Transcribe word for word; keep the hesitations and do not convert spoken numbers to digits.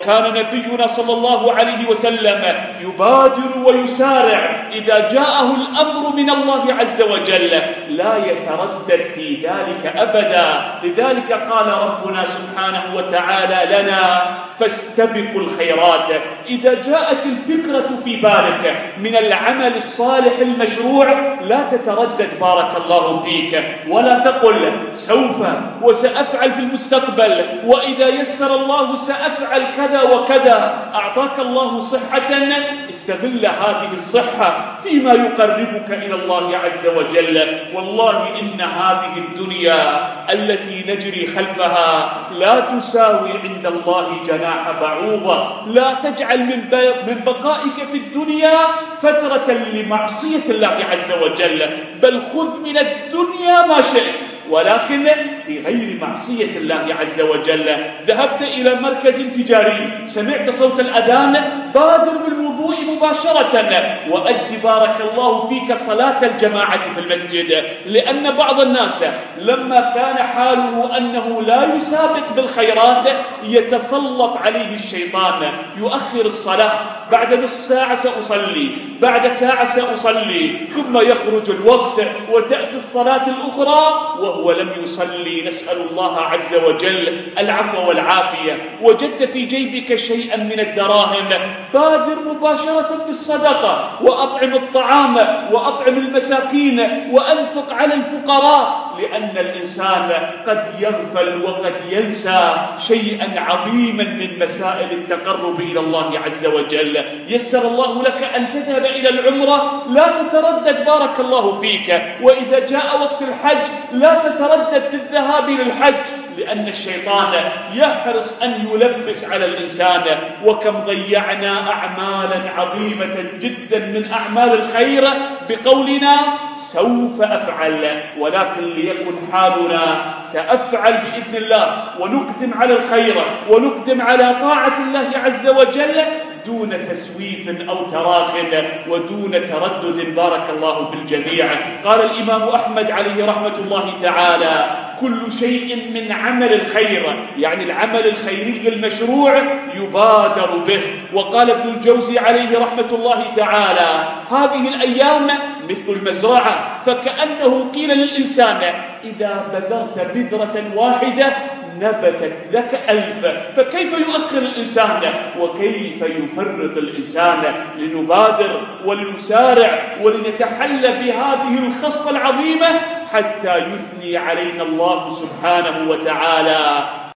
وكان نبينا صلى الله عليه وسلم يبادر ويسارع إذا جاءه الأمر من الله عز وجل، لا يتردد في ذلك أبدا. لذلك قال ربنا سبحانه وتعالى لنا: فاستبقوا الخيرات. إذا جاءت الفكرة في بالك من العمل الصالح المشروع لا تتردد بارك الله فيك، ولا تقل سوف وسأفعل في المستقبل، وإذا يسر الله سأفعل كذا وكذا. أعطاك الله صحة، استغل هذه الصحة فيما يقربك إلى الله عز وجل. والله إن هذه الدنيا التي نجري خلفها لا تساوي عند الله جناح بعوضة. لا تجعل من بقائك في الدنيا فترة لمعصية الله عز وجل، بل خذ من الدنيا ما شئت، ولكن في غير معصية الله عز وجل. ذهبت إلى مركز تجاري، سمعت صوت الأذان، بادر بالوضوء مباشرة وأد بارك الله فيك صلاة الجماعة في المسجد. لأن بعض الناس لما كان حاله أنه لا يسابق بالخيرات يتسلط عليه الشيطان، يؤخر الصلاة، بعد نصف ساعة سأصلي، بعد ساعة سأصلي، ثم يخرج الوقت وتأتي الصلاة الأخرى وهو لم يصلي. نسأل الله عز وجل العفو والعافية. وجدت في جيبك شيئا من الدراهم، بادر مباشرة بالصدقة، وأطعم الطعام وأطعم المساكين وأنفق على الفقراء، لأن الإنسان قد يغفل وقد ينسى شيئا عظيما من مسائل التقرب إلى الله عز وجل. يسر الله لك أن تذهب إلى العمرة، لا تتردد بارك الله فيك. وإذا جاء وقت الحج لا تتردد في الذهاب للحج، لأن الشيطان يحرص أن يلبس على الإنسان. وكم ضيعنا أعمالا عظيمة جدا من أعمال الخير بقولنا سوف أفعل، ولكن ليكن حالنا سأفعل بإذن الله، ونقدم على الخير ونقدم على طاعة الله عز وجل دون تسويف أو تراخ ودون تردد بارك الله في الجميع. قال الإمام أحمد عليه رحمة الله تعالى: كل شيء من عمل الخير، يعني العمل الخيري المشروع، يبادر به. وقال ابن الجوزي عليه رحمة الله تعالى: هذه الأيام مثل المزرعة، فكأنه قيل للإنسان إذا بذرت بذرة واحدة نبتت لك ألف، فكيف يؤخر الإنسان وكيف يفرط الإنسان؟ لنبادر ولنسارع ولنتحلى بهذه الخصلة العظيمة حتى يثني علينا الله سبحانه وتعالى.